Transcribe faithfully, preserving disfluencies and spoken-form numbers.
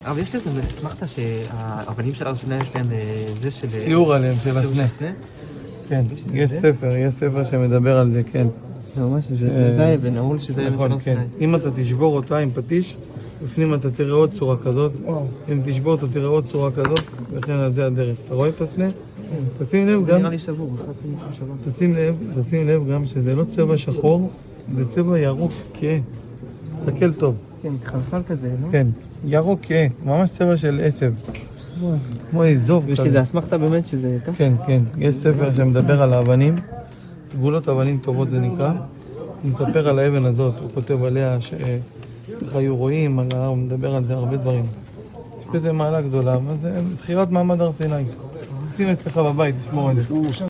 אבל יש לזה, אסמכת שהאבנים של הר סיני יש להם זה של... ציור עליהם של הסנה. כן, יש ספר, יש ספר שמדבר על זה, כן. זה ממש, זה אבן, אמרו לי שזה אבן של הר סיני. אם אתה תשבור אותה עם פטיש, בפנים אתה תראה עוד צורה כזאת. אם תשבור אותה תראה עוד צורה כזאת, וכן על זה הדרך. אתה רואה את הסנה? תשים לב גם... זה נראה לי שבור. תשים לב, תשים לב גם שזה לא צבע שחור, זה צבע ירוק כהה. תסתכל טוב. כן, מתחלפל כזה, לא? כן, ירוק כהה, ממש צבע של עשב. כמו איזוב כזה. יש לזה אסמכת באמת שזה ככה? כן, כן. יש ספר שמדבר על האבנים. סגולות אבנים טובות זה נקרא. הוא מספר על האבן הזאת, הוא כותב עליה שככה היו רואים, הוא מדבר על זה הרבה דברים. יש בזה מעלה גדולה, זה זכירת מעמד הר סיני. שים אצלך בבית, תשמור על זה.